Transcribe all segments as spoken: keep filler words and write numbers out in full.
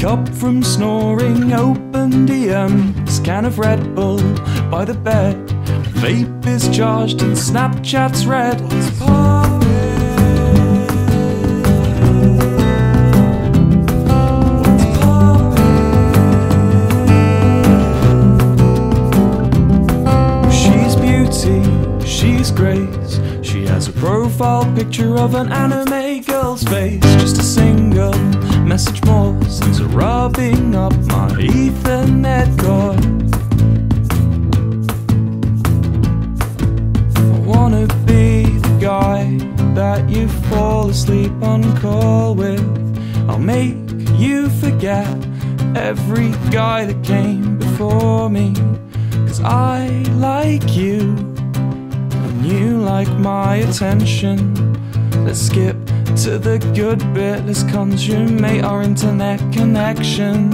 up from snoring, open D Ms, can of Red Bull by the bed. Vape is charged and Snapchat's red. What's poppin'? What's poppin'? She's beauty, she's grace. She has a profile picture of an anime girl's face. Just a single message more since rubbing up my Ethernet cord. I wanna be the guy that you fall asleep on call with. I'll make you forget every guy that came before me, 'cause I like you and you like my attention. Let's skip to the good bit, let's consummate our internet connection.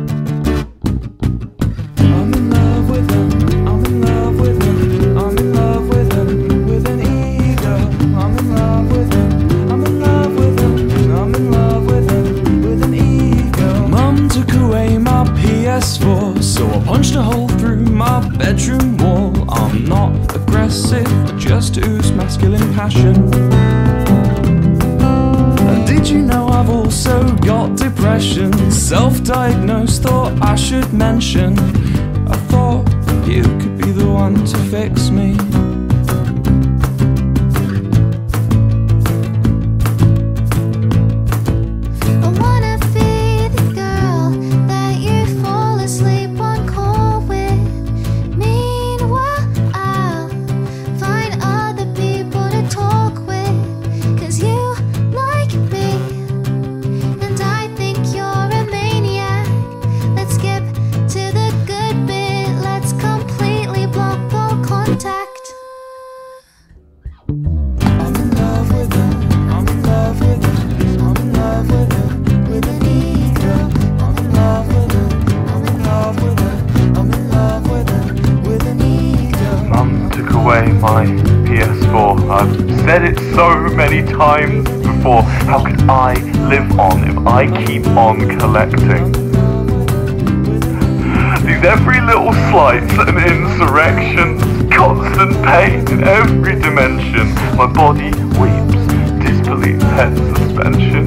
I'm in love with him, I'm in love with him, I'm in love with him, with an ego. I'm in love with him, I'm in love with him, I'm in love with him, with an ego. Mum took away my P S four, so I punched a hole through my bedroom wall. I'm not aggressive, I just ooze masculine passion. Did you know I've also got depression? Self-diagnosed, thought I should mention. I thought you could be the one to fix me. I wanna be the girl that you fall asleep on call with. Meanwhile, I'll find other people to talk with, 'cause you like me and I think you're a maniac. Let's skip to the good bit, let's completely block all contact. I'm in love with him, I'm in love with him, I'm in love with him, with an ego. I'm in love with him, I'm in love with him, I'm in love with him, with an ego. Mum took away my P S four. I've said it so many times before. How could I live on if I keep on collecting? These every little slight's an insurrection. Constant pain in every dimension. My body weeps, disbelief head suspension.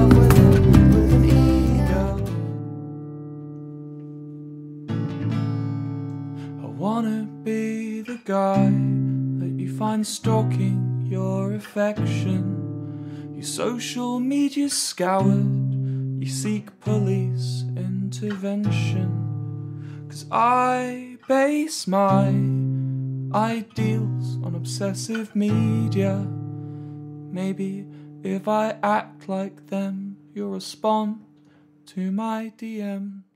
I wanna be the guy that you find stalking your affection. Your social media scoured, you seek police intervention. 'Cause I base my ideals on obsessive media. Maybe if I act like them, you'll respond to my D Ms.